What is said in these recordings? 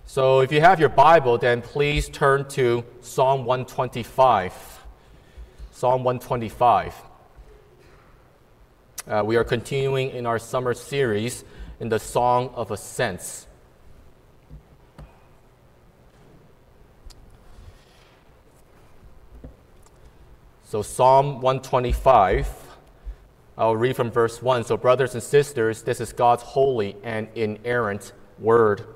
So if you have your Bible, then please turn to Psalm 125. Psalm 125. We are continuing in our summer series in the Song of Ascents. So Psalm 125, I'll read from verse 1. So brothers and sisters, this is God's holy and inerrant word.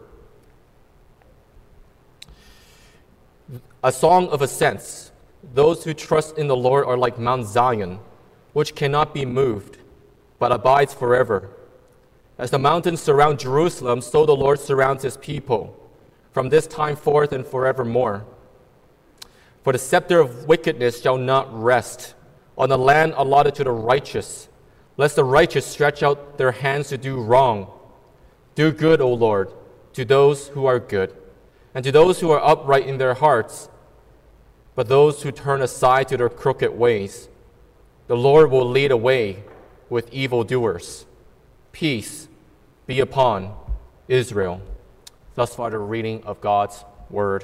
A song of ascents. Those who trust in the Lord are like Mount Zion, which cannot be moved, but abides forever. As the mountains surround Jerusalem, so the Lord surrounds his people, from this time forth and forevermore. For the scepter of wickedness shall not rest on the land allotted to the righteous, lest the righteous stretch out their hands to do wrong. Do good, O Lord, to those who are good, and to those who are upright in their hearts. But those who turn aside to their crooked ways, the Lord will lead away with evildoers. Peace be upon Israel. Thus far, the reading of God's word.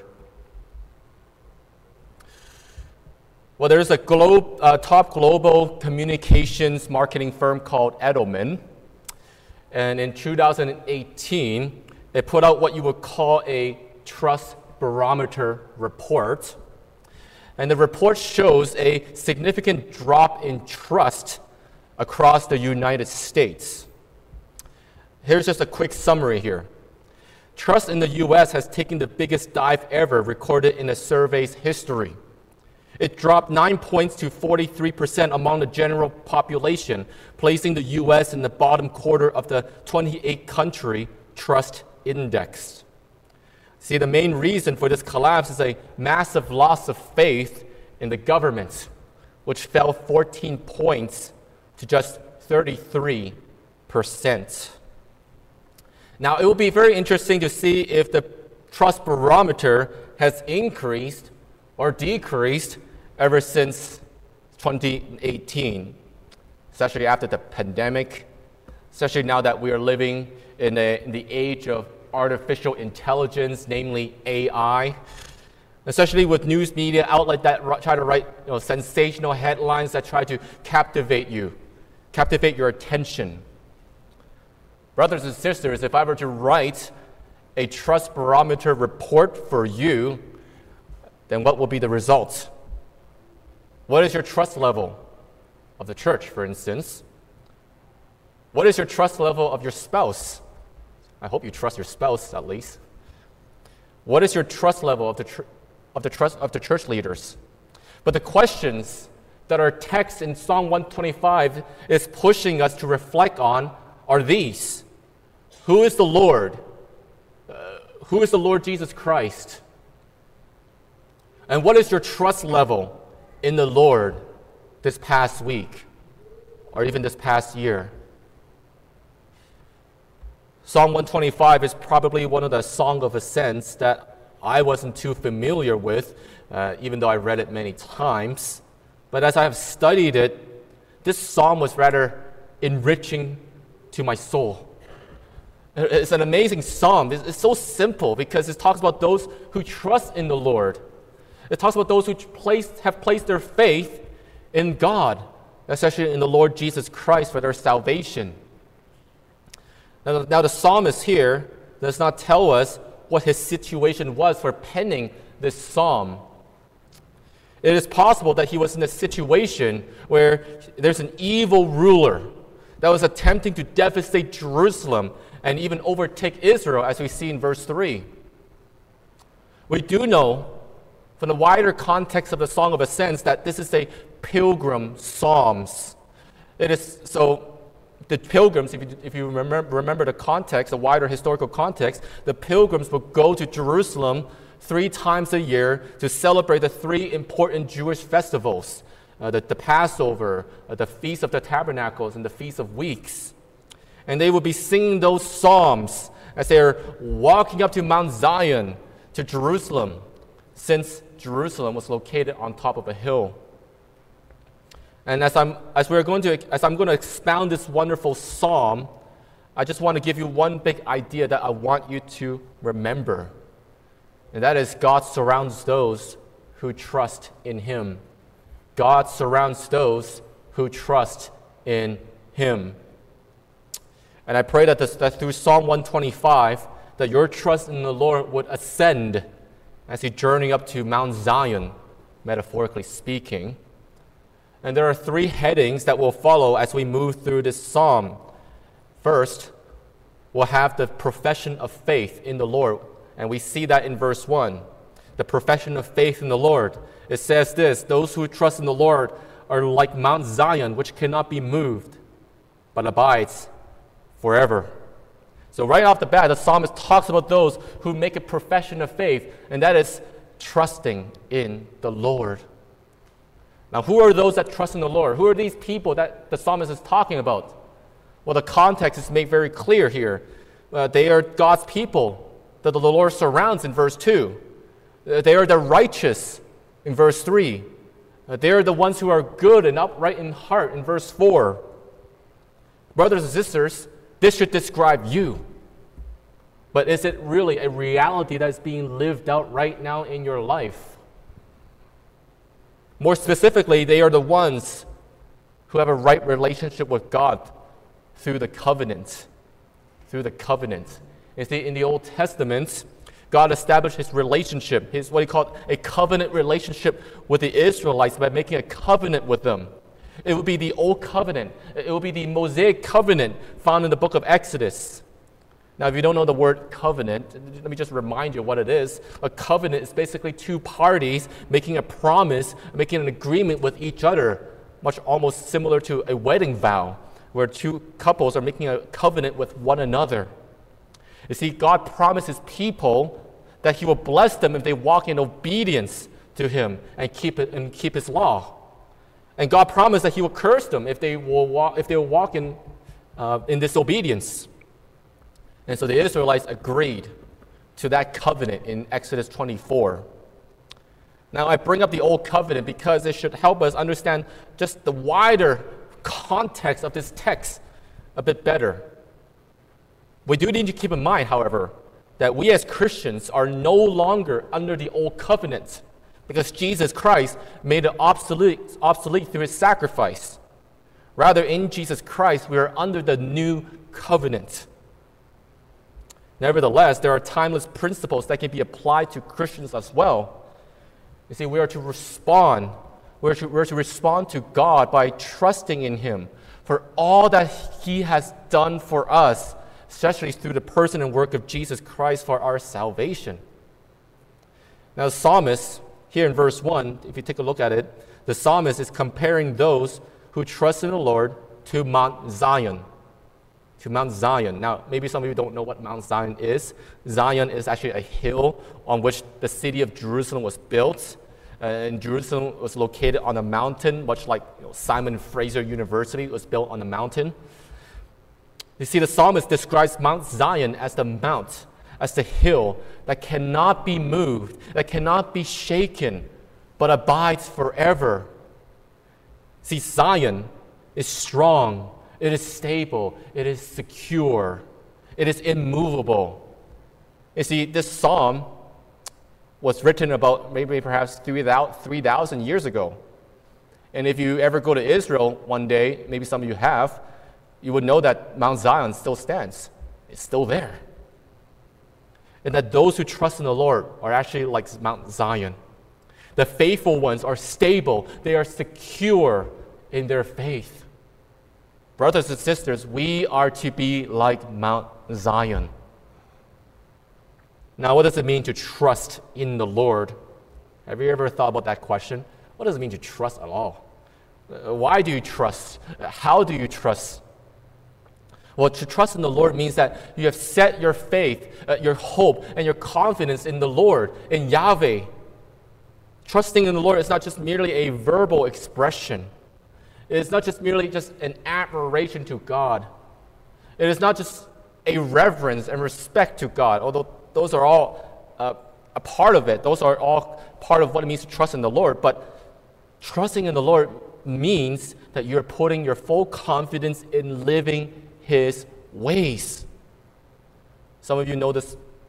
Well, there's a top global communications marketing firm called Edelman. And in 2018, they put out what you would call a trust barometer report. And the report shows a significant drop in trust across the United States. Here's just a quick summary here. Trust in the U.S. has taken the biggest dive ever recorded in the survey's history. It dropped 9 points to 43% among the general population, placing the U.S. in the bottom quarter of the 28-country trust index. See, the main reason for this collapse is a massive loss of faith in the government, which fell 14 points to just 33%. Now, it will be very interesting to see if the trust barometer has increased or decreased ever since 2018, especially after the pandemic, especially now that we are living in the age of artificial intelligence, namely AI, especially with news media outlets that try to write sensational headlines that try to captivate your attention. Brothers and sisters, if I were to write a trust barometer report for you, then what will be the results? What is your trust level of the church, for instance? What is your trust level of your spouse? I hope you trust your spouse, at least. What is your trust level of the church leaders? But the questions that our text in Psalm 125 is pushing us to reflect on are these. Who is the Lord? Who is the Lord Jesus Christ? And what is your trust level in the Lord this past week or even this past year? Psalm 125 is probably one of the Song of Ascents that I wasn't too familiar with, even though I read it many times. But as I have studied it, this psalm was rather enriching to my soul. It's an amazing psalm. It's so simple because it talks about those who trust in the Lord. It talks about those who have placed their faith in God, especially in the Lord Jesus Christ for their salvation. Now the psalmist here does not tell us what his situation was for penning this psalm. It is possible that he was in a situation where there's an evil ruler that was attempting to devastate Jerusalem and even overtake Israel, as we see in verse 3. We do know from the wider context of the Song of Ascents that this is a pilgrim psalms. It is so. The pilgrims, if you remember the context, the wider historical context, the pilgrims would go to Jerusalem 3 times a year to celebrate the 3 important Jewish festivals, the Passover, the Feast of the Tabernacles, and the Feast of Weeks. And they would be singing those psalms as they're walking up to Mount Zion, to Jerusalem, since Jerusalem was located on top of a hill. And as I'm going to expound this wonderful psalm, I just want to give you one big idea that I want you to remember. And that is, God surrounds those who trust in Him. God surrounds those who trust in Him. And I pray that through Psalm 125, that your trust in the Lord would ascend as you journey up to Mount Zion, metaphorically speaking. And there are 3 headings that will follow as we move through this psalm. First, we'll have the profession of faith in the Lord, and we see that in verse 1. The profession of faith in the Lord. It says this, those who trust in the Lord are like Mount Zion, which cannot be moved, but abides forever. So right off the bat, the psalmist talks about those who make a profession of faith, and that is trusting in the Lord. Now, who are those that trust in the Lord? Who are these people that the psalmist is talking about? Well, the context is made very clear here. They are God's people that the Lord surrounds in verse 2. They are the righteous in verse 3. They are the ones who are good and upright in heart in verse 4. Brothers and sisters, this should describe you. But is it really a reality that is being lived out right now in your life? More specifically, they are the ones who have a right relationship with God through the covenant. Through the covenant. You see, in the Old Testament, God established His relationship, what He called a covenant relationship with the Israelites by making a covenant with them. It would be the Old Covenant. It would be the Mosaic Covenant found in the book of Exodus. Now, if you don't know the word covenant, let me just remind you what it is. A covenant is basically 2 parties making a promise, making an agreement with each other, much almost similar to a wedding vow, where 2 couples are making a covenant with one another. You see, God promises people that He will bless them if they walk in obedience to Him and keep His law. And God promised that He will curse them if they will walk in disobedience. And so the Israelites agreed to that covenant in Exodus 24. Now, I bring up the Old Covenant because it should help us understand just the wider context of this text a bit better. We do need to keep in mind, however, that we as Christians are no longer under the Old Covenant because Jesus Christ made it obsolete through His sacrifice. Rather, in Jesus Christ, we are under the New Covenant. Nevertheless, there are timeless principles that can be applied to Christians as well. You see, we are to respond. We're to respond to God by trusting in Him for all that He has done for us, especially through the person and work of Jesus Christ for our salvation. Now, the psalmist, here in verse 1, if you take a look at it, the psalmist is comparing those who trust in the Lord to Mount Zion. To Mount Zion. Now, maybe some of you don't know what Mount Zion is. Zion is actually a hill on which the city of Jerusalem was built. And Jerusalem was located on a mountain, much like Simon Fraser University was built on a mountain. You see, the psalmist describes Mount Zion as the mount, as the hill that cannot be moved, that cannot be shaken, but abides forever. See, Zion is strong, it is stable, it is secure, it is immovable. You see, this psalm was written about maybe perhaps 3,000 years ago. And if you ever go to Israel one day, maybe some of you have, you would know that Mount Zion still stands. It's still there. And that those who trust in the Lord are actually like Mount Zion. The faithful ones are stable. They are secure in their faith. Brothers and sisters, we are to be like Mount Zion. Now, what does it mean to trust in the Lord? Have you ever thought about that question? What does it mean to trust at all? Why do you trust? How do you trust? Well, to trust in the Lord means that you have set your faith, your hope, and your confidence in the Lord, in Yahweh. Trusting in the Lord is not just merely a verbal expression. It is not just merely just an admiration to God. It is not just a reverence and respect to God, although those are all a part of it. Those are all part of what it means to trust in the Lord. But trusting in the Lord means that you're putting your full confidence in living His ways. Some of you know this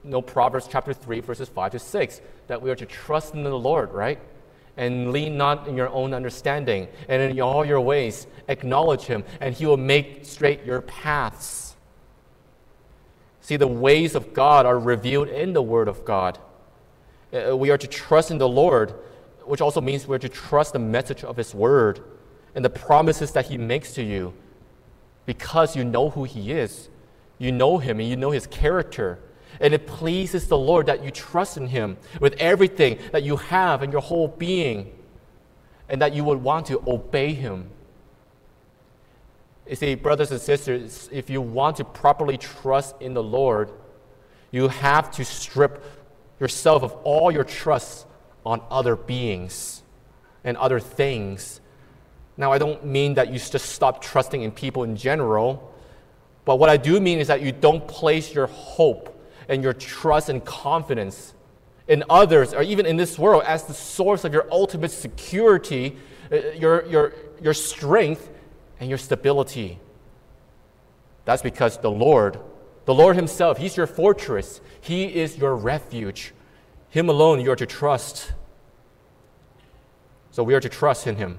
know Proverbs chapter 3, verses 5 to 6, that we are to trust in the Lord, right? And lean not in your own understanding, and in all your ways acknowledge Him, and He will make straight your paths. See, the ways of God are revealed in the Word of God. We are to trust in the Lord, which also means we're to trust the message of His Word and the promises that He makes to you, because you know who He is. You know Him and you know His character. And it pleases the Lord that you trust in Him with everything that you have in your whole being, and that you would want to obey Him. You see, brothers and sisters, if you want to properly trust in the Lord, you have to strip yourself of all your trust on other beings and other things. Now, I don't mean that you just stop trusting in people in general, but what I do mean is that you don't place your hope and your trust and confidence in others, or even in this world, as the source of your ultimate security, your strength, and your stability. That's because the Lord Himself, He's your fortress. He is your refuge. Him alone you are to trust. So we are to trust in Him.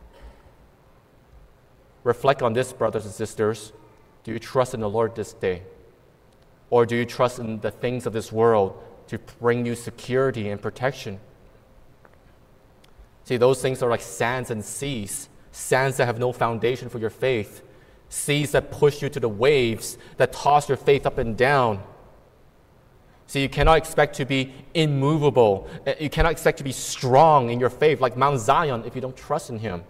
Reflect on this, brothers and sisters. Do you trust in the Lord this day? Or do you trust in the things of this world to bring you security and protection? See, those things are like sands and seas, sands that have no foundation for your faith, seas that push you to the waves, that toss your faith up and down. See, you cannot expect to be immovable. You cannot expect to be strong in your faith like Mount Zion if you don't trust in Him.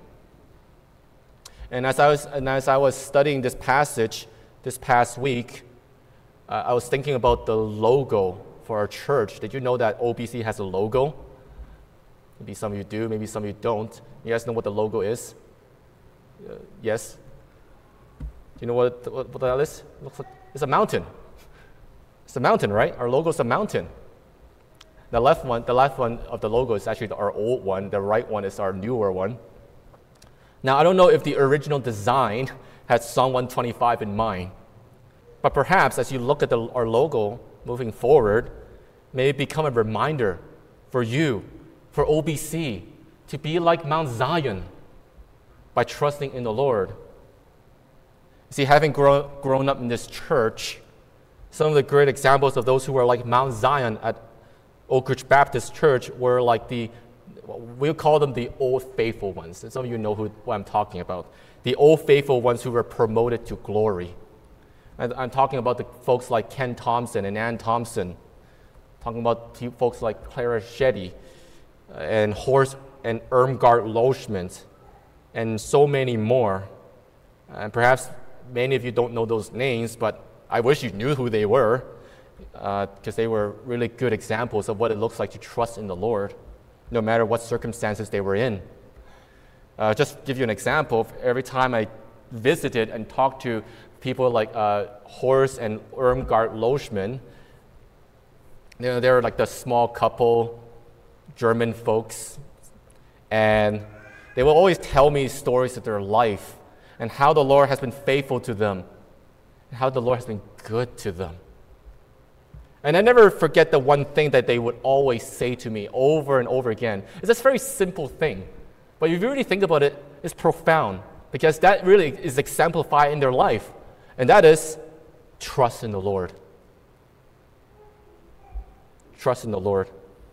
And as I was studying this passage this past week, I was thinking about the logo for our church. Did you know that OBC has a logo? Maybe some of you do, maybe some of you don't. You guys know what the logo is? Yes? Do you know what that is? It looks like it's a mountain. It's a mountain, right? Our logo is a mountain. The left one of the logo is actually our old one. The right one is our newer one. Now, I don't know if the original design had Psalm 125 in mind, but perhaps as you look at our logo moving forward, may it become a reminder for you, for OBC, to be like Mount Zion by trusting in the Lord. See, having grown up in this church, some of the great examples of those who were like Mount Zion at Oak Ridge Baptist Church were like we'll call them the Old Faithful ones. And some of you know what I'm talking about. The Old Faithful ones who were promoted to glory. And I'm talking about the folks like Ken Thompson and Ann Thompson. Talking about folks like Clara Shetty and Horst and Irmgard Loschmidt and so many more. And perhaps many of you don't know those names, but I wish you knew who they were, because they were really good examples of what it looks like to trust in the Lord, no matter what circumstances they were in. Just to give you an example, every time I visited and talked to people like Horst and Irmgard Loschmidt, they're like the small couple, German folks, and they will always tell me stories of their life and how the Lord has been faithful to them and how the Lord has been good to them. And I never forget the one thing that they would always say to me over and over again. It's this very simple thing, but if you really think about it, it's profound, because that really is exemplified in their life, and that is trust in the Lord. Trust in the Lord.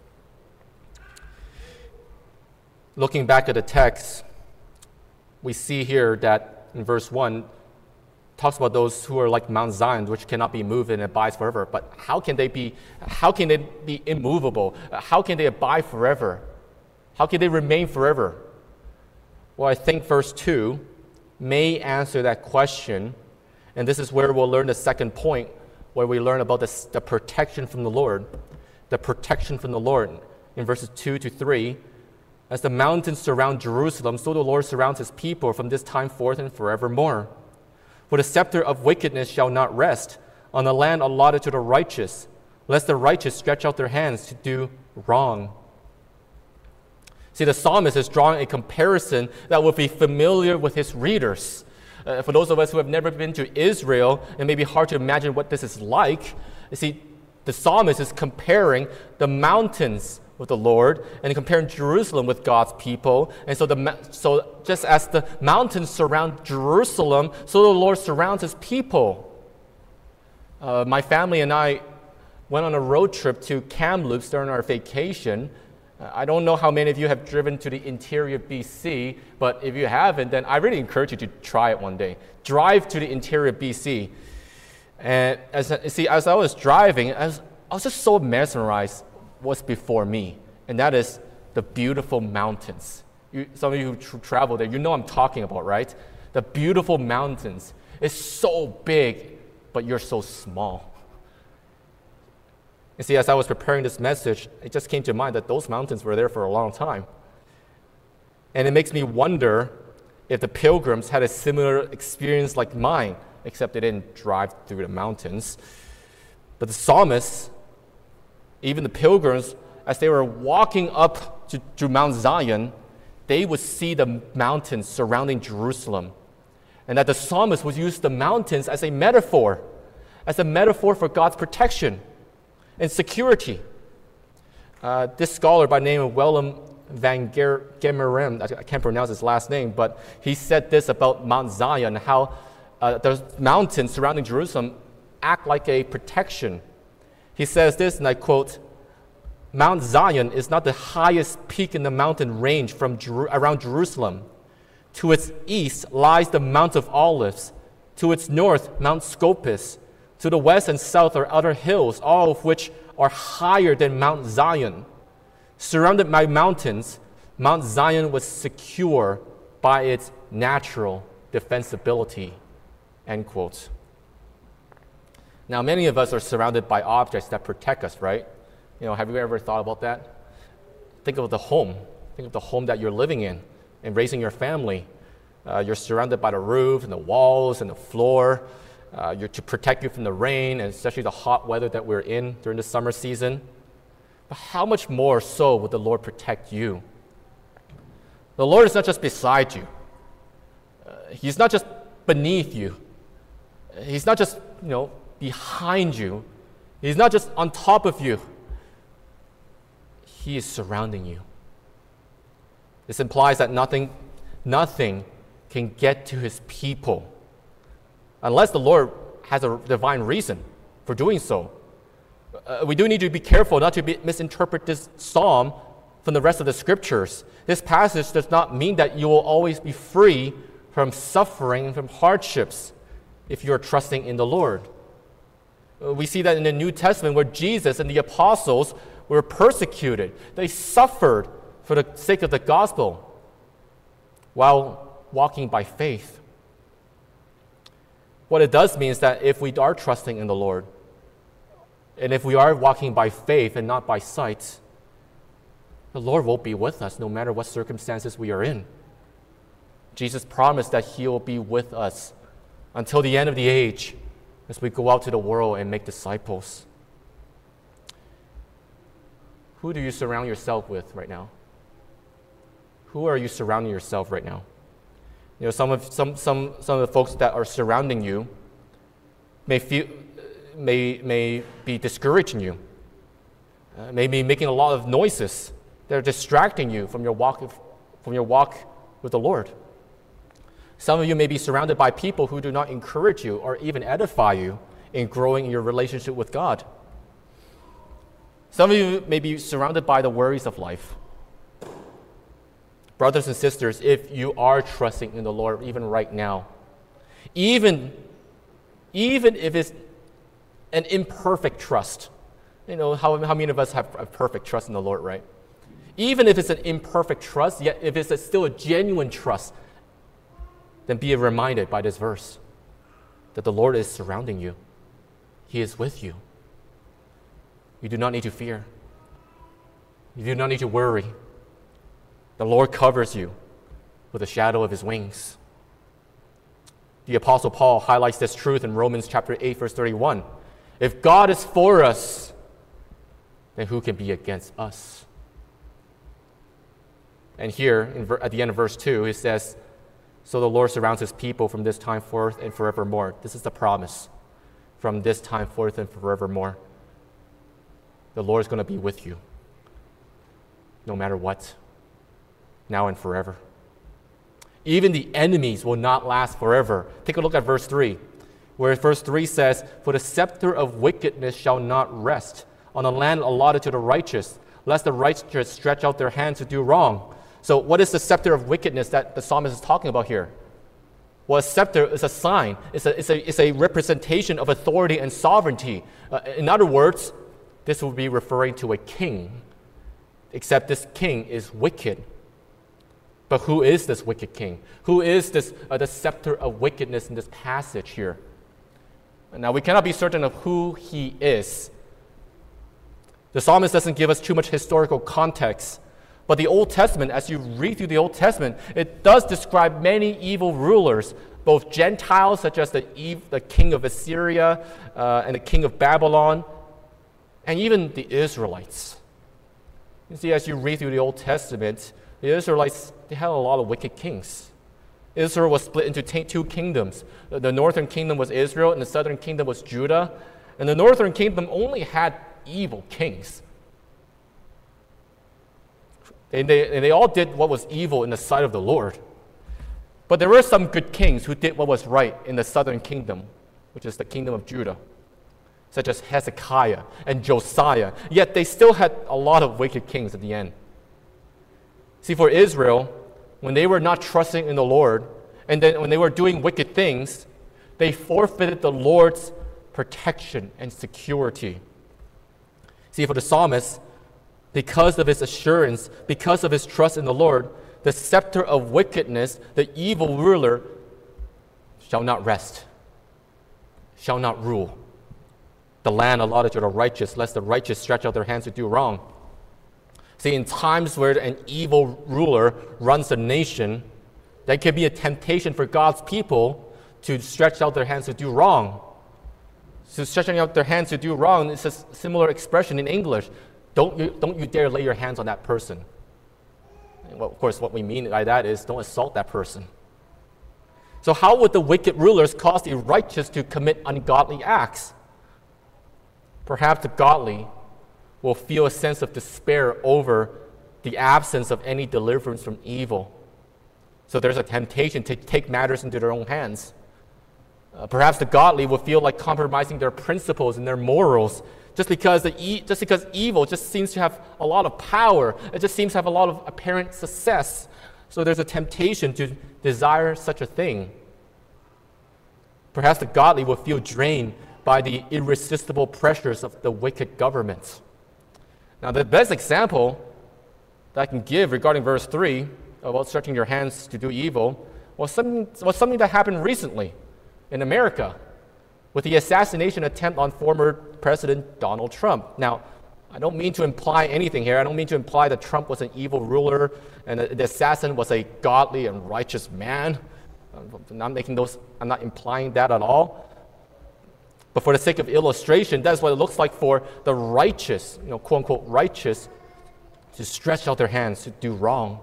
Looking back at the text, we see here that in verse 1, talks about those who are like Mount Zion, which cannot be moved and abides forever. But how can they be immovable? How can they abide forever? How can they remain forever? Well, I think verse 2 may answer that question. And this is where we'll learn the second point, where we learn about the protection from the Lord. The protection from the Lord. In verses 2 to 3, as the mountains surround Jerusalem, so the Lord surrounds His people from this time forth and forevermore. For the scepter of wickedness shall not rest on the land allotted to the righteous, lest the righteous stretch out their hands to do wrong. See, the psalmist is drawing a comparison that will be familiar with his readers. For those of us who have never been to Israel, it may be hard to imagine what this is like. You see, The psalmist is comparing the mountains with the Lord and comparing Jerusalem with God's people. And so just as the mountains surround Jerusalem, so the Lord surrounds his people. My family and I went on a road trip to Kamloops during our vacation. I don't know how many of you have driven to the interior BC, but if you haven't, then I really encourage you to try it one day. Drive to the interior BC. And as I was driving, I was just so mesmerized what's before me, and that is the beautiful mountains. Some of you who travel there, you know what I'm talking about, right? The beautiful mountains. It's so big, but you're so small. You see, as I was preparing this message, it just came to mind that those mountains were there for a long time. And it makes me wonder if the pilgrims had a similar experience like mine, except they didn't drive through the mountains. But the psalmists, even the pilgrims, as they were walking up to Mount Zion, they would see the mountains surrounding Jerusalem. And that the psalmist would use the mountains as a metaphor for God's protection and security. This scholar by the name of Willem van Gemeren, I can't pronounce his last name, but he said this about Mount Zion, how the mountains surrounding Jerusalem act like a protection. He says this, and I quote, "Mount Zion is not the highest peak in the mountain range around Jerusalem. To its east lies the Mount of Olives. To its north, Mount Scopus. To the west and south are other hills, all of which are higher than Mount Zion. Surrounded by mountains, Mount Zion was secure by its natural defensibility." End quote. Now, many of us are surrounded by objects that protect us, right? Have you ever thought about that? Think of the home. Think of the home that you're living in and raising your family. You're surrounded by the roof and the walls and the floor. You're to protect you from the rain and especially the hot weather that we're in during the summer season. But how much more so would the Lord protect you? The Lord is not just beside you. He's not just beneath you. He's not just, behind you. He's not just on top of you. He is surrounding you. This implies that nothing can get to his people unless the Lord has a divine reason for doing so. We do need to be careful not to misinterpret this psalm from the rest of the scriptures. This passage does not mean that you will always be free from suffering and from hardships if you are trusting in the Lord. We see that in the New Testament where Jesus and the apostles were persecuted. They suffered for the sake of the gospel while walking by faith. What it does mean is that if we are trusting in the Lord, and if we are walking by faith and not by sight, the Lord will be with us no matter what circumstances we are in. Jesus promised that he will be with us until the end of the age as we go out to the world and make disciples. Who do you surround yourself with right now? Who are you surrounding yourself right now? Some of the folks that are surrounding you may be discouraging you, may be making a lot of noises. They're distracting you from your walk with the Lord. Some of you may be surrounded by people who do not encourage you or even edify you in growing in your relationship with God. Some of you may be surrounded by the worries of life. Brothers and sisters, if you are trusting in the Lord even right now, even if it's an imperfect trust, how many of us have a perfect trust in the Lord, right? Even if it's an imperfect trust, yet if it's still a genuine trust, then be reminded by this verse that the Lord is surrounding you. He is with you. You do not need to fear. You do not need to worry. The Lord covers you with the shadow of his wings. The Apostle Paul highlights this truth in Romans chapter 8, verse 31. If God is for us, then who can be against us? And here, at the end of verse 2, it says, "So the Lord surrounds his people from this time forth and forevermore." This is the promise. From this time forth and forevermore. the Lord is going to be with you, no matter what, now and forever. Even the enemies will not last forever. Take a look at verse 3, where verse 3 says, "For the scepter of wickedness shall not rest on the land allotted to the righteous, lest the righteous stretch out their hands to do wrong." So what is the scepter of wickedness that the psalmist is talking about here? Well, a scepter is a sign. It's a representation of authority and sovereignty. In other words, this would be referring to a king, except this king is wicked. But who is this wicked king? Who is this the scepter of wickedness in this passage here? Now, we cannot be certain of who he is. The psalmist doesn't give us too much historical context. But the Old Testament, as you read through the Old Testament, it does describe many evil rulers, both Gentiles, such as the king of Assyria and the king of Babylon, and even the Israelites. You see, as you read through the Old Testament, the Israelites, they had a lot of wicked kings. Israel was split into two kingdoms. The northern kingdom was Israel, and the southern kingdom was Judah. And the northern kingdom only had evil kings. And they all did what was evil in the sight of the Lord. But there were some good kings who did what was right in the southern kingdom, which is the kingdom of Judah, such as Hezekiah and Josiah. Yet they still had a lot of wicked kings at the end. See, for Israel, when they were not trusting in the Lord, and then when they were doing wicked things, they forfeited the Lord's protection and security. See, for the psalmist, because of his assurance, because of his trust in the Lord, the scepter of wickedness, the evil ruler, shall not rest, shall not rule the land allotted to the righteous, lest the righteous stretch out their hands to do wrong. See, in times where an evil ruler runs the nation, there can be a temptation for God's people to stretch out their hands to do wrong. So stretching out their hands to do wrong is a similar expression in English. Don't you dare lay your hands on that person. And well, of course, what we mean by that is don't assault that person. So how would the wicked rulers cause the righteous to commit ungodly acts? Perhaps the godly will feel a sense of despair over the absence of any deliverance from evil. So there's a temptation to take matters into their own hands. Perhaps the godly will feel like compromising their principles and their morals just because evil just seems to have a lot of power. It just seems to have a lot of apparent success. So there's a temptation to desire such a thing. Perhaps the godly will feel drained by the irresistible pressures of the wicked government. Now, the best example that I can give regarding verse 3 about stretching your hands to do evil was something that happened recently in America with the assassination attempt on former President Donald Trump. Now, I don't mean to imply anything here. I don't mean to imply that Trump was an evil ruler and the assassin was a godly and righteous man. I'm not implying that at all. But for the sake of illustration, that's what it looks like for the righteous, quote unquote righteous, to stretch out their hands to do wrong.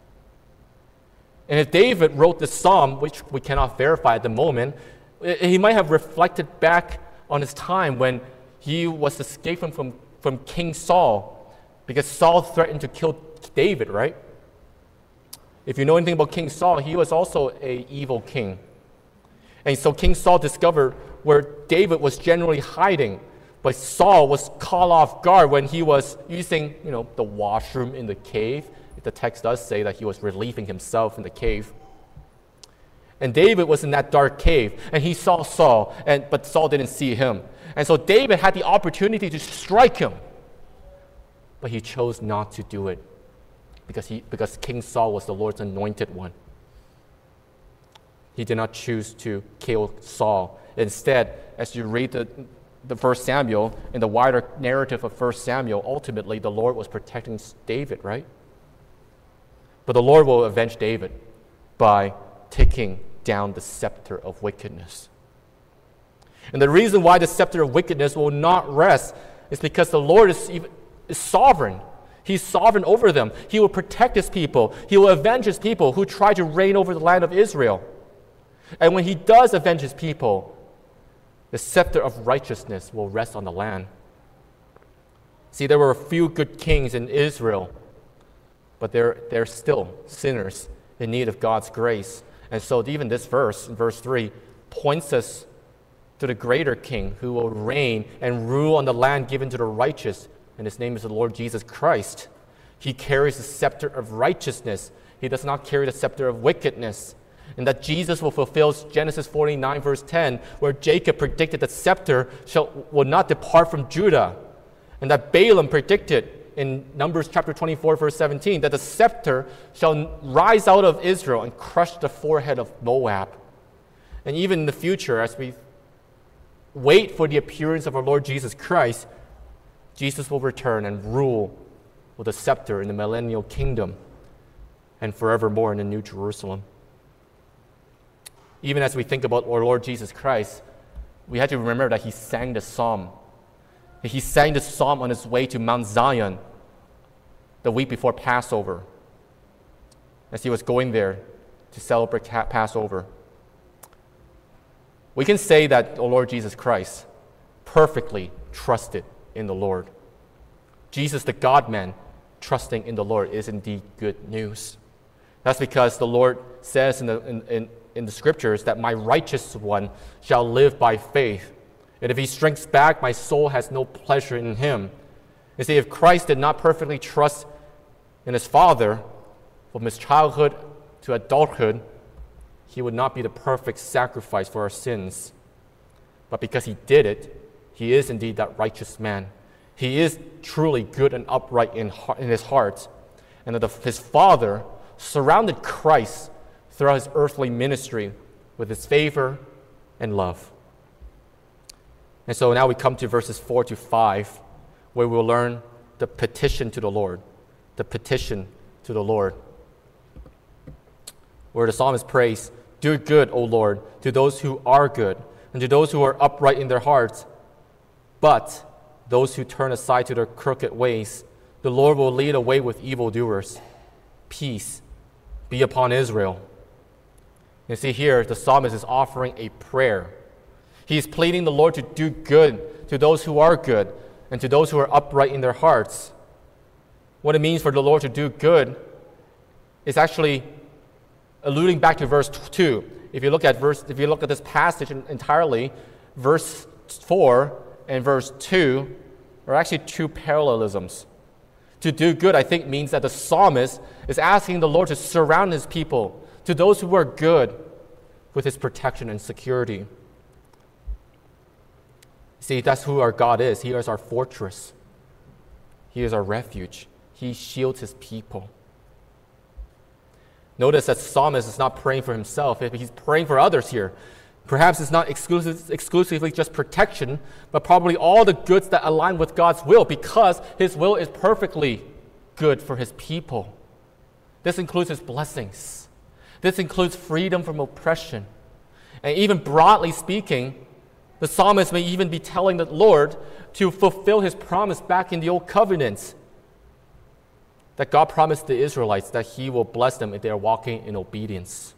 And if David wrote this psalm, which we cannot verify at the moment, he might have reflected back on his time when he was escaping from King Saul, because Saul threatened to kill David, right? If you know anything about King Saul, he was also an evil king. And so King Saul discovered where David was generally hiding, but Saul was caught off guard when he was using, the washroom in the cave. The text does say that he was relieving himself in the cave. And David was in that dark cave, and he saw Saul, but Saul didn't see him. And so David had the opportunity to strike him, but he chose not to do it because King Saul was the Lord's anointed one. He did not choose to kill Saul. Instead, as you read the 1 Samuel, in the wider narrative of 1 Samuel, ultimately the Lord was protecting David, right? But the Lord will avenge David by taking down the scepter of wickedness. And the reason why the scepter of wickedness will not rest is because the Lord is sovereign. He's sovereign over them. He will protect his people. He will avenge his people who try to reign over the land of Israel. And when he does avenge his people, the scepter of righteousness will rest on the land. See, there were a few good kings in Israel, but they're still sinners in need of God's grace. And so even this verse, in verse 3, points us to the greater king who will reign and rule on the land given to the righteous, and his name is the Lord Jesus Christ. He carries the scepter of righteousness. He does not carry the scepter of wickedness. And that Jesus will fulfill Genesis 49, verse 10, where Jacob predicted that scepter will not depart from Judah. And that Balaam predicted in Numbers chapter 24, verse 17, that the scepter shall rise out of Israel and crush the forehead of Moab. And even in the future, as we wait for the appearance of our Lord Jesus Christ, Jesus will return and rule with a scepter in the millennial kingdom and forevermore in the New Jerusalem. Even as we think about our Lord Jesus Christ, we have to remember that he sang the psalm. He sang the psalm on his way to Mount Zion the week before Passover, as he was going there to celebrate Passover. We can say that our Lord Jesus Christ perfectly trusted in the Lord. Jesus, the God-man, trusting in the Lord is indeed good news. That's because the Lord says in the Scriptures that my righteous one shall live by faith. And if he shrinks back, my soul has no pleasure in him. You see, if Christ did not perfectly trust in his Father from his childhood to adulthood, he would not be the perfect sacrifice for our sins. But because he did it, he is indeed that righteous man. He is truly good and upright in his heart. And that his Father surrounded Christ throughout his earthly ministry with his favor and love. And so now we come to verses 4 to 5, where we'll learn the petition to the Lord. The petition to the Lord. Where the psalmist prays, "Do good, O Lord, to those who are good, and to those who are upright in their hearts. But those who turn aside to their crooked ways, the Lord will lead away with evildoers. Peace be upon Israel." You see here, the psalmist is offering a prayer. He is pleading the Lord to do good to those who are good and to those who are upright in their hearts. What it means for the Lord to do good is actually alluding back to verse 2. If you look at this passage entirely, verse 4 and verse 2 are actually two parallelisms. To do good, I think, means that the psalmist is asking the Lord to surround his people, to those who are good, with his protection and security. See, that's who our God is. He is our fortress. He is our refuge. He shields his people. Notice that the psalmist is not praying for himself. He's praying for others here. Perhaps it's not exclusively just protection, but probably all the goods that align with God's will, because his will is perfectly good for his people. This includes his blessings. This includes freedom from oppression. And even broadly speaking, the psalmist may even be telling the Lord to fulfill his promise back in the Old Covenant, that God promised the Israelites that he will bless them if they are walking in obedience.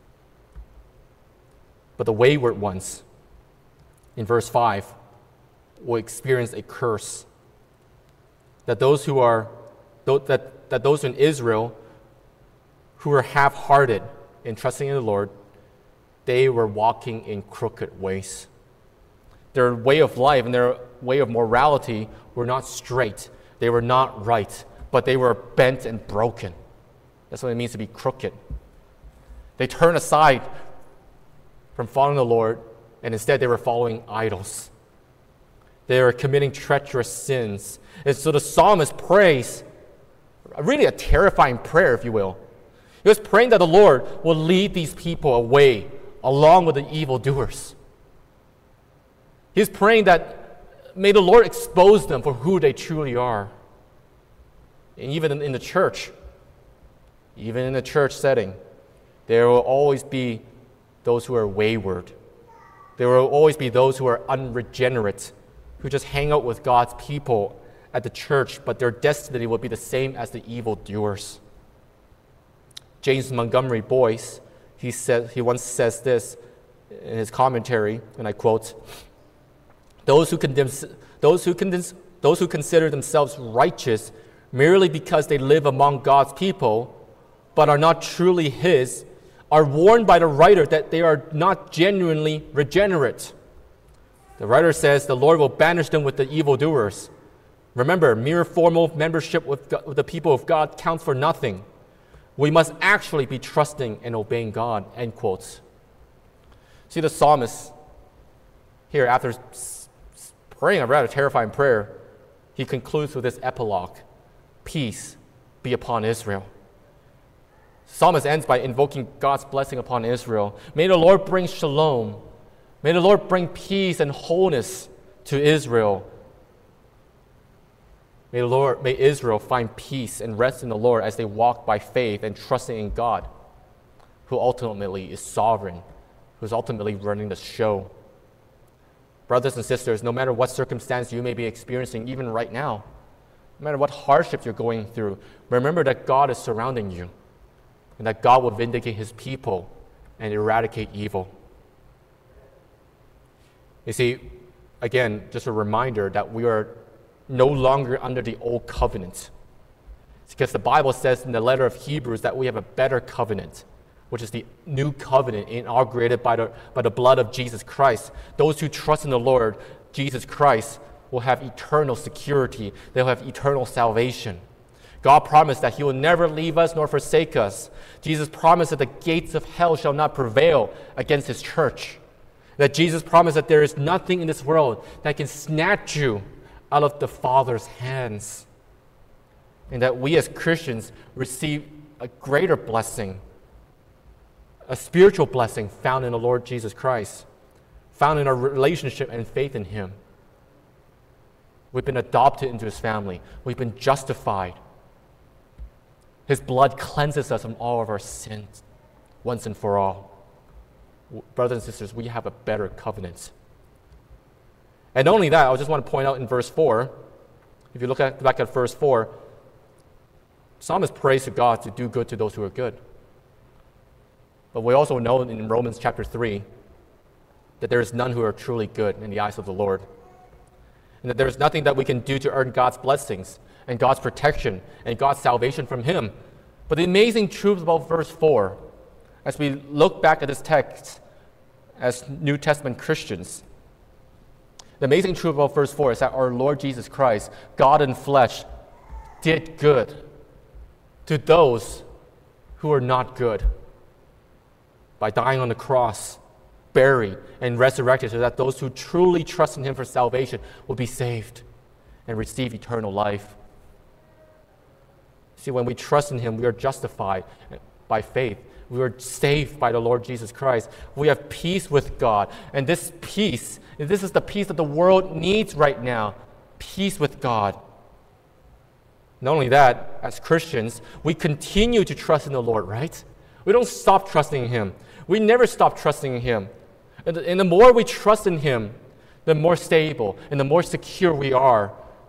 But the wayward ones, in verse 5, will experience a curse. That those in Israel who were half-hearted in trusting in the Lord, they were walking in crooked ways. Their way of life and their way of morality were not straight. They were not right, but they were bent and broken. That's what it means to be crooked. They turned aside from following the Lord, and instead they were following idols. They were committing treacherous sins. And so the psalmist prays, really a terrifying prayer, if you will. He was praying that the Lord will lead these people away along with the evildoers. He's praying that may the Lord expose them for who they truly are. And even in the church setting, there will always be those who are wayward. There will always be those who are unregenerate, who just hang out with God's people at the church, but their destiny will be the same as the evildoers. James Montgomery Boyce, he once says this in his commentary, and I quote, Those who condemn those who consider themselves righteous merely because they live among God's people, but are not truly His, are warned by the writer that they are not genuinely regenerate. The writer says the Lord will banish them with the evildoers. Remember, mere formal membership with the people of God counts for nothing. We must actually be trusting and obeying God, end quotes. See, the psalmist here, after praying a rather terrifying prayer, he concludes with this epilogue: peace be upon Israel. The psalmist ends by invoking God's blessing upon Israel. May the Lord bring shalom. May the Lord bring peace and wholeness to Israel. May Israel find peace and rest in the Lord as they walk by faith and trusting in God, who ultimately is sovereign, who's ultimately running the show. Brothers and sisters, no matter what circumstance you may be experiencing, even right now, no matter what hardships you're going through, remember that God is surrounding you and that God will vindicate His people and eradicate evil. You see, again, just a reminder that we are no longer under the old covenant. It's because the Bible says in the letter of Hebrews that we have a better covenant, which is the new covenant inaugurated by the blood of Jesus Christ. Those who trust in the Lord Jesus Christ will have eternal security. They'll have eternal salvation. God promised that He will never leave us nor forsake us. Jesus promised that the gates of hell shall not prevail against His church. That Jesus promised that there is nothing in this world that can snatch you out of the Father's hands. And that we as Christians receive a greater blessing, a spiritual blessing found in the Lord Jesus Christ, found in our relationship and faith in Him. We've been adopted into His family. We've been justified. His blood cleanses us from all of our sins once and for all. Brothers and sisters, we have a better covenant. And not only that, I just want to point out in verse 4, if you look back at verse 4, psalmist prays to God to do good to those who are good. But we also know in Romans chapter 3 that there is none who are truly good in the eyes of the Lord. And that there is nothing that we can do to earn God's blessings and God's protection and God's salvation from Him. But the amazing truth about verse 4, as we look back at this text as New Testament Christians, the amazing truth about verse 4 is that our Lord Jesus Christ, God in flesh, did good to those who are not good by dying on the cross, buried, and resurrected, so that those who truly trust in Him for salvation will be saved and receive eternal life. See, when we trust in Him, we are justified by faith. We are saved by the Lord Jesus Christ. We have peace with God. And this peace, this is the peace that the world needs right now. Peace with God. Not only that, as Christians, we continue to trust in the Lord, right? We don't stop trusting in Him. We never stop trusting in Him. And the more we trust in Him, the more stable and the more secure we are.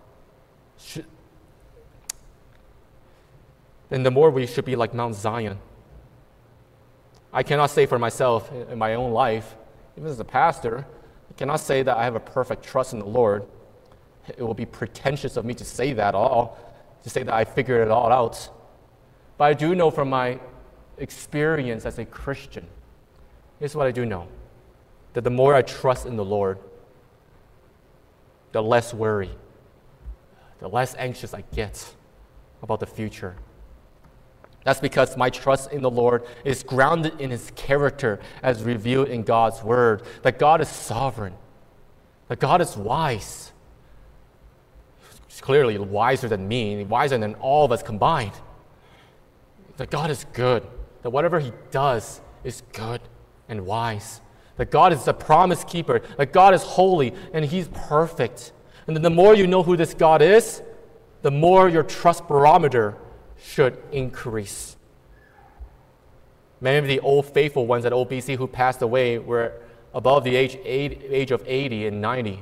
And the more we should be like Mount Zion. I cannot say for myself in my own life, even as a pastor, I cannot say that I have a perfect trust in the Lord. It will be pretentious of me to say that to say that I figured it all out. But I do know from my experience as a Christian, here's what I do know, that the more I trust in the Lord, the less worry, the less anxious I get about the future. That's because my trust in the Lord is grounded in His character as revealed in God's Word. That God is sovereign. That God is wise. He's clearly wiser than me, wiser than all of us combined. That God is good. That whatever He does is good and wise. That God is the promise keeper. That God is holy and He's perfect. And then the more you know who this God is, the more your trust barometer should increase. Many of the old faithful ones at OBC who passed away were above the age of 80 and 90.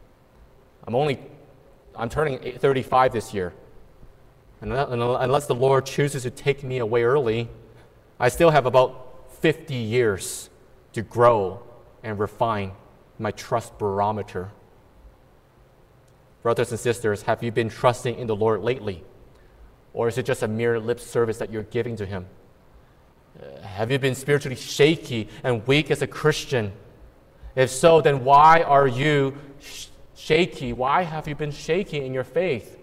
I'm turning 35 this year. And unless the Lord chooses to take me away early, I still have about 50 years to grow and refine my trust barometer. Brothers and sisters, have you been trusting in the Lord lately? Or is it just a mere lip service that you're giving to Him? Have you been spiritually shaky and weak as a Christian? If so, then why are you shaky? Why have you been shaky in your faith?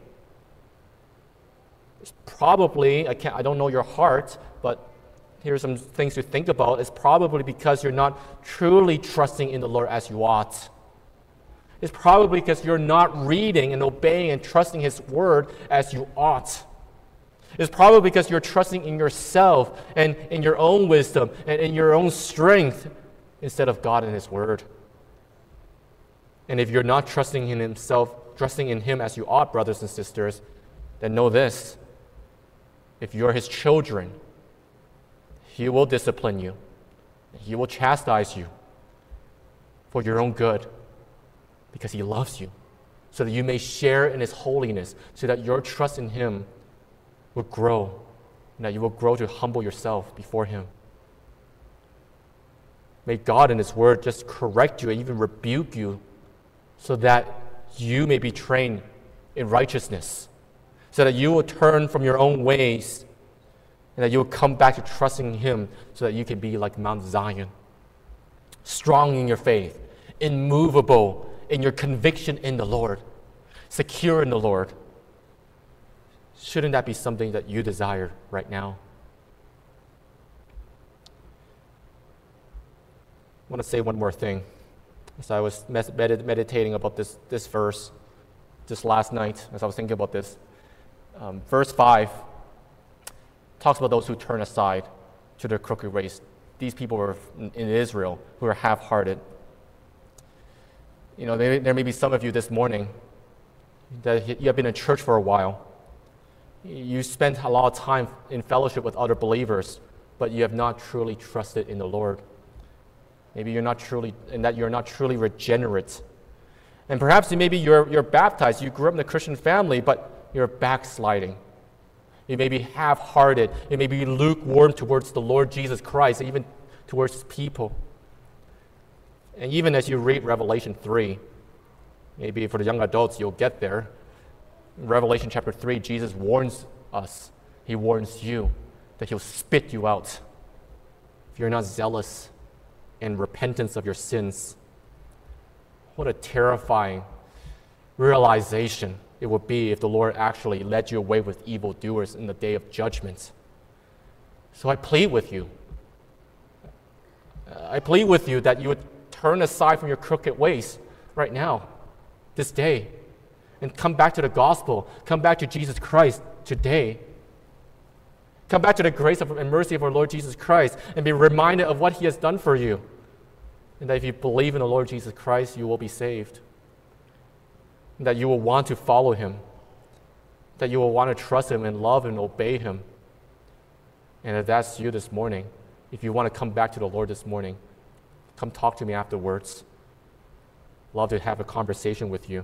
It's probably, I don't know your heart, but here's some things to think about. It's probably because you're not truly trusting in the Lord as you ought. It's probably because you're not reading and obeying and trusting His Word as you ought. It's probably because you're trusting in yourself and in your own wisdom and in your own strength instead of God and His Word. And if you're not trusting in Him as you ought, brothers and sisters, then know this. If you're His children, He will discipline you. He will chastise you for your own good because He loves you, so that you may share in His holiness, so that your trust in Him will grow, and that you will grow to humble yourself before Him. May God in His Word just correct you and even rebuke you so that you may be trained in righteousness, so that you will turn from your own ways and that you will come back to trusting Him so that you can be like Mount Zion, strong in your faith, immovable in your conviction in the Lord, secure in the Lord. Shouldn't that be something that you desire right now? I want to say one more thing. As I was meditating about this verse just last night, as I was thinking about this, verse 5 talks about those who turn aside to their crooked ways. These people were in Israel who are half-hearted. You know, there may be some of you this morning that you have been in church for a while. You spent a lot of time in fellowship with other believers, but you have not truly trusted in the Lord. Maybe you're not truly regenerate. And perhaps maybe you're baptized, you grew up in a Christian family, but you're backsliding. You may be half-hearted. You may be lukewarm towards the Lord Jesus Christ, even towards His people. And even as you read Revelation 3, maybe for the young adults, you'll get there. In Revelation chapter 3, Jesus warns us. He warns you that He'll spit you out if you're not zealous in repentance of your sins. What a terrifying realization it would be if the Lord actually led you away with evildoers in the day of judgment. So I plead with you. I plead with you that you would turn aside from your crooked ways right now, this day, and come back to the gospel. Come back to Jesus Christ today. Come back to the grace and mercy of our Lord Jesus Christ and be reminded of what He has done for you. And that if you believe in the Lord Jesus Christ, you will be saved. And that you will want to follow Him. That you will want to trust Him and love and obey Him. And if that's you this morning, if you want to come back to the Lord this morning, come talk to me afterwards. Love to have a conversation with you.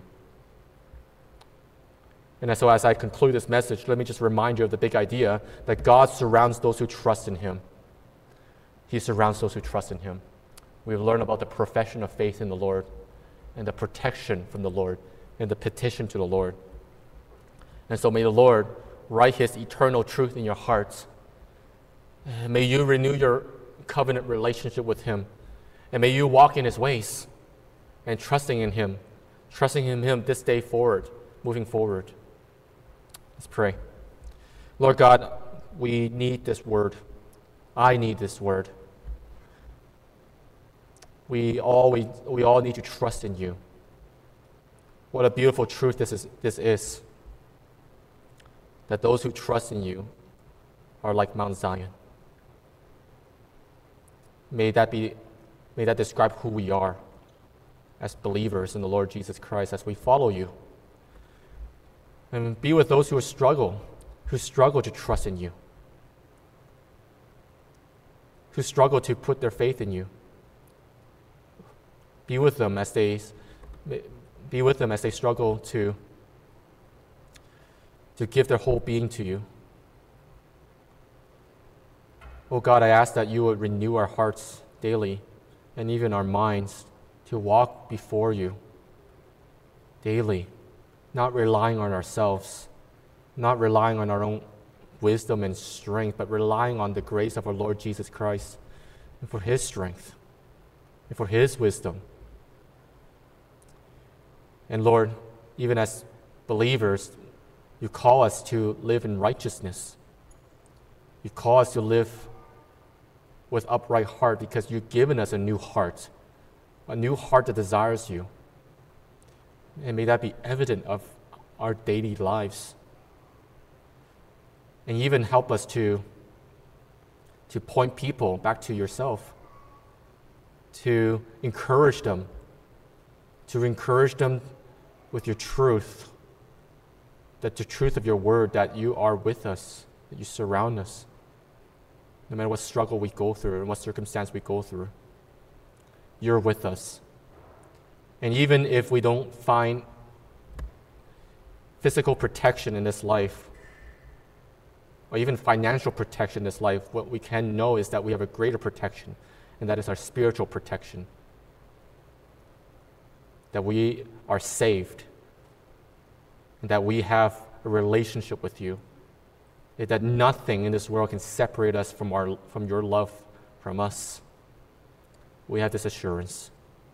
And so as I conclude this message, let me just remind you of the big idea that God surrounds those who trust in Him. He surrounds those who trust in Him. We've learned about the profession of faith in the Lord and the protection from the Lord and the petition to the Lord. And so may the Lord write His eternal truth in your hearts. May you renew your covenant relationship with Him. And may you walk in His ways and trusting in Him this day forward, moving forward. Let's pray. Lord God, we need this word. I need this word. We all need to trust in You. What a beautiful truth this is. That those who trust in You are like Mount Zion. May that describe who we are as believers in the Lord Jesus Christ as we follow You. And be with those who struggle to trust in You, who struggle to put their faith in You. Be with them as they struggle to give their whole being to You. Oh God, I ask that You would renew our hearts daily and even our minds to walk before You daily, not relying on ourselves, not relying on our own wisdom and strength, but relying on the grace of our Lord Jesus Christ and for His strength and for His wisdom. And Lord, even as believers, you call us to live in righteousness. You call us to live with upright heart because you've given us a new heart that desires you. And may that be evident of our daily lives. And even help us to point people back to yourself, to encourage them with your truth, that the truth of your word, that you are with us, that you surround us, no matter what struggle we go through and what circumstance we go through. You're with us. And even if we don't find physical protection in this life, or even financial protection in this life, what we can know is that we have a greater protection, and that is our spiritual protection. That we are saved, and that we have a relationship with you, and that nothing in this world can separate us from your love from us. We have this assurance.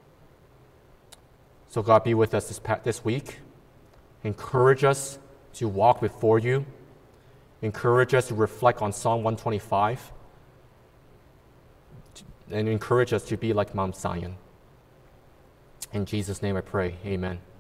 So God, be with us this week. Encourage us to walk before you. Encourage us to reflect on Psalm 125. And encourage us to be like Mount Zion. In Jesus' name I pray, amen.